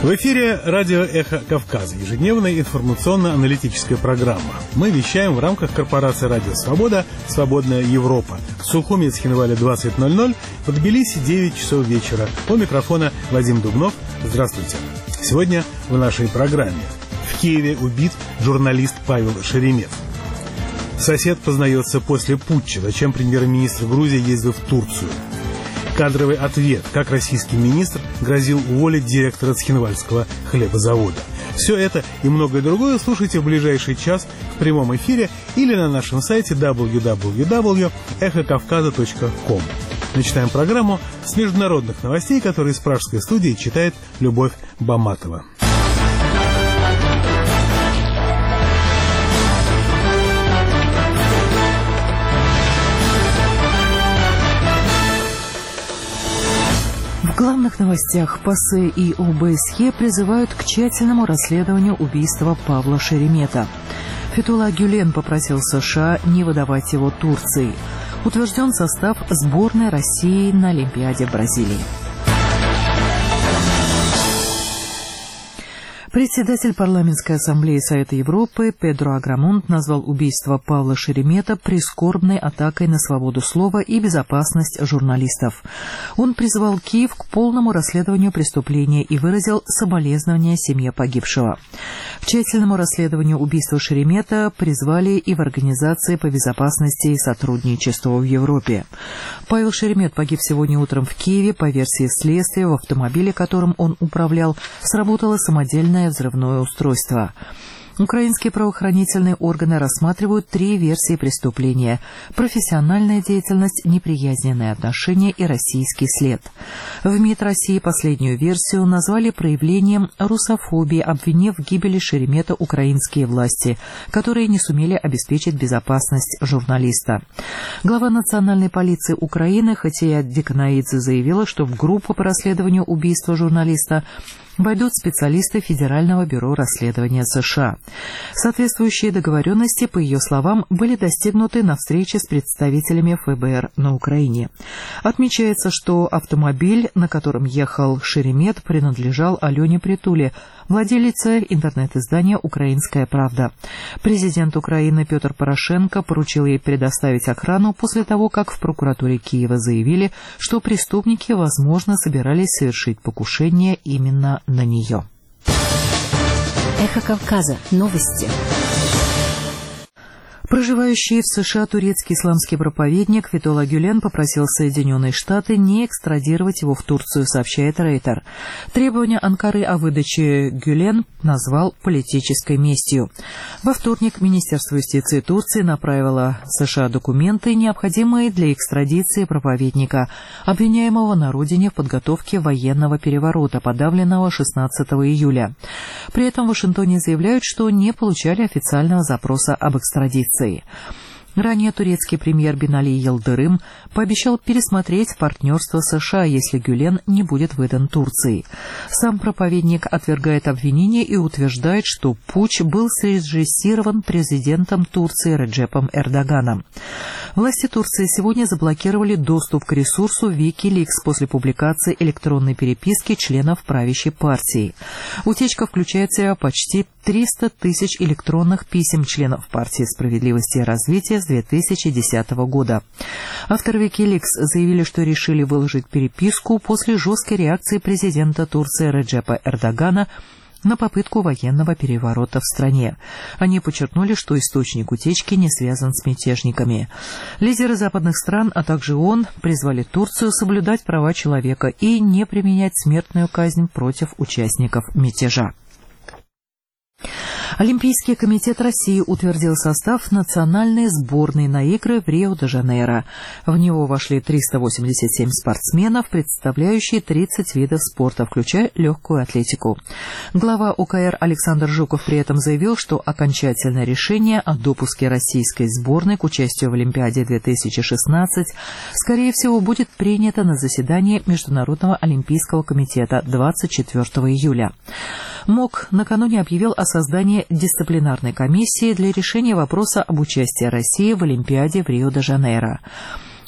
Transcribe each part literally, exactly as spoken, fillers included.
В эфире радио «Эхо Кавказа», ежедневная информационно-аналитическая программа. Мы вещаем в рамках корпорации «Радио Свобода. Свободная Европа». В Сухуми, Цхинвале двадцать ноль ноль, в Тбилиси девять часов вечера. У микрофона Вадим Дубнов. Здравствуйте. Сегодня в нашей программе. В Киеве убит журналист Павел Шеремет. Сосед познается после путча. Зачем премьер-министр Грузии ездил в Турцию? Кадровый ответ, как российский министр грозил уволить директора Цхинвальского хлебозавода. Все это и многое другое слушайте в ближайший час в прямом эфире или на нашем сайте дабл ю дабл ю дабл ю точка эхо кавказа точка ком. Начинаем программу с международных новостей, которые из пражской студии читает Любовь Баматова. В главных новостях ПАСЕ и ОБСЕ призывают к тщательному расследованию убийства Павла Шеремета. Фетхуллах Гюлен попросил США не выдавать его Турции. Утвержден состав сборной России на Олимпиаде в Бразилии. Председатель парламентской ассамблеи Совета Европы Педро Аграмонт назвал убийство Павла Шеремета прискорбной атакой на свободу слова и безопасность журналистов. Он призвал Киев к полному расследованию преступления и выразил соболезнования семье погибшего. К тщательному расследованию убийства Шеремета призвали и в Организации по безопасности и сотрудничеству в Европе. Павел Шеремет погиб сегодня утром в Киеве. По версии следствия, в автомобиле, которым он управлял, сработало самодельное взрывное устройство. Украинские правоохранительные органы рассматривают три версии преступления: профессиональная деятельность, неприязненные отношения и российский след. В МИД России последнюю версию назвали проявлением русофобии, обвинив в гибели Шеремета украинские власти, которые не сумели обеспечить безопасность журналиста. Глава национальной полиции Украины Хатия Диканаидзе заявила, что в группу по расследованию убийства журналиста войдут специалисты Федерального бюро расследования США. Соответствующие договоренности, по ее словам, были достигнуты на встрече с представителями ФБР на Украине. Отмечается, что автомобиль, на котором ехал Шеремет, принадлежал Алене Притуле, владелице интернет-издания «Украинская правда». Президент Украины Петр Порошенко поручил ей предоставить охрану после того, как в прокуратуре Киева заявили, что преступники, возможно, собирались совершить покушение именно на нее. Эхо Кавказа. Новости. Проживающий в США турецкий исламский проповедник Фетхуллах Гюлен попросил Соединенные Штаты не экстрадировать его в Турцию, сообщает Рейтер. Требование Анкары о выдаче Гюлен назвал политической местью. Во вторник Министерство юстиции Турции направило США документы, необходимые для экстрадиции проповедника, обвиняемого на родине в подготовке военного переворота, подавленного шестнадцатого июля. При этом в Вашингтоне заявляют, что не получали официального запроса об экстрадиции. Ранее турецкий премьер Бинали Йылдырым пообещал пересмотреть партнерство США, если Гюлен не будет выдан Турции. Сам проповедник отвергает обвинения и утверждает, что путч был срежиссирован президентом Турции Реджепом Эрдоганом. Власти Турции сегодня заблокировали доступ к ресурсу Wikileaks после публикации электронной переписки членов правящей партии. Утечка включает в себя почти триста тысяч электронных писем членов партии «Справедливости и развития» с две тысячи десятого года. Авторы Wikileaks заявили, что решили выложить переписку после жесткой реакции президента Турции Реджепа Эрдогана на попытку военного переворота в стране. Они подчеркнули, что источник утечки не связан с мятежниками. Лидеры западных стран, а также ООН призвали Турцию соблюдать права человека и не применять смертную казнь против участников мятежа. Олимпийский комитет России утвердил состав национальной сборной на игры в Рио-де-Жанейро. В него вошли триста восемьдесят семь спортсменов, представляющие тридцать видов спорта, включая легкую атлетику. Глава УКР Александр Жуков при этом заявил, что окончательное решение о допуске российской сборной к участию в Олимпиаде две тысячи шестнадцать, скорее всего, будет принято на заседании Международного олимпийского комитета двадцать четвёртого июля. МОК накануне объявил о создании дисциплинарной комиссии для решения вопроса об участии России в Олимпиаде в Рио-де-Жанейро.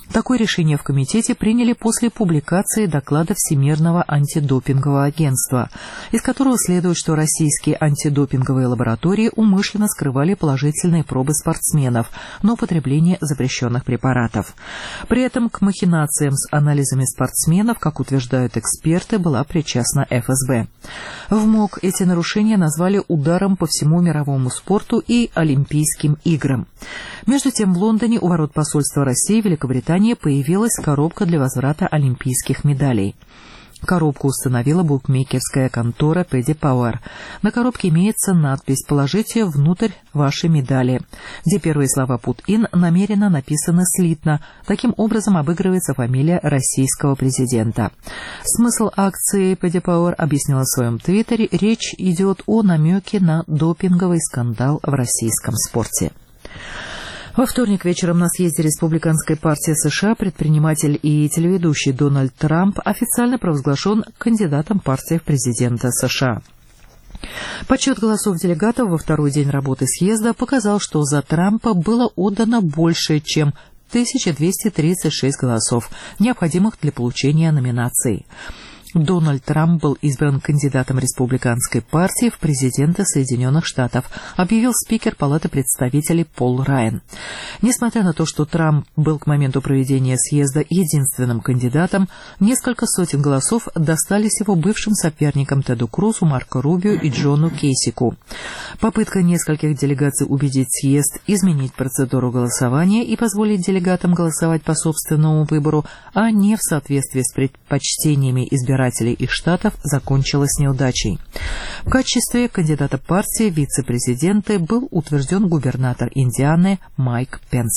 Такое решение в комитете приняли после публикации доклада Всемирного антидопингового агентства, из которого следует, что российские антидопинговые лаборатории умышленно скрывали положительные пробы спортсменов на употребление запрещенных препаратов. При этом к махинациям с анализами спортсменов, как утверждают эксперты, была причастна эф эс бэ. В МОК эти нарушения назвали ударом по всему мировому спорту и Олимпийским играм. Между тем, в Лондоне у ворот посольства России в Великобритании появилась коробка для возврата олимпийских медалей. Коробку установила букмекерская контора Paddy Power. На коробке имеется надпись «Положите внутрь ваши медали», где первые слова «Put in» намеренно написаны слитно. Таким образом обыгрывается фамилия российского президента. Смысл акции Paddy Power объяснила в своем твиттере. Речь идет о намеке на допинговый скандал в российском спорте. Во вторник вечером на съезде Республиканской партии США предприниматель и телеведущий Дональд Трамп официально провозглашен кандидатом партии в президенты США. Подсчет голосов делегатов во второй день работы съезда показал, что за Трампа было отдано больше, чем тысяча двести тридцать шесть голосов, необходимых для получения номинации. Дональд Трамп был избран кандидатом республиканской партии в президенты Соединенных Штатов, объявил спикер Палаты представителей Пол Райан. Несмотря на то, что Трамп был к моменту проведения съезда единственным кандидатом, несколько сотен голосов достались его бывшим соперникам Теду Крузу, Марко Рубио и Джону Кейсику. Попытка нескольких делегаций убедить съезд изменить процедуру голосования и позволить делегатам голосовать по собственному выбору, а не в соответствии с предпочтениями избирателей их штатов, закончилась неудачей. В качестве кандидата партии вице-президента был утвержден губернатор Индианы Майк Пенс.